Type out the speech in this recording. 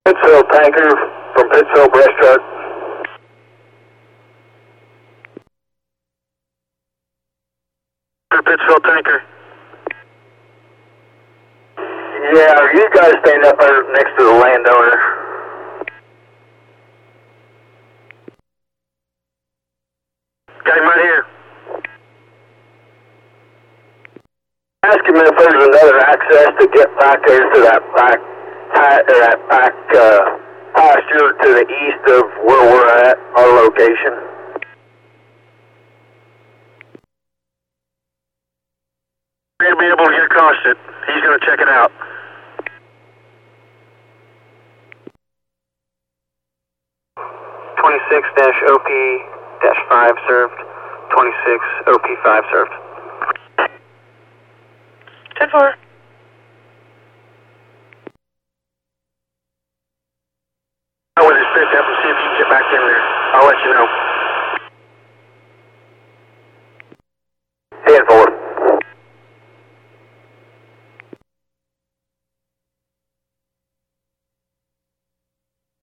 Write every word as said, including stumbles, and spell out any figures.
Pittsville tanker from Pittsville breast truck. Pittsville tanker. Yeah, are you guys staying up there next to the landowner? Got him right here. Ask him if there's another access to get back there to that back, or that back uh, pasture to the east of where we're at, our location. We're going to be able to get across it. He's going to check it out. twenty-six O P five served. twenty-six O P five served. ten four. I would just pick up and see if you can get back in there. I'll let you know.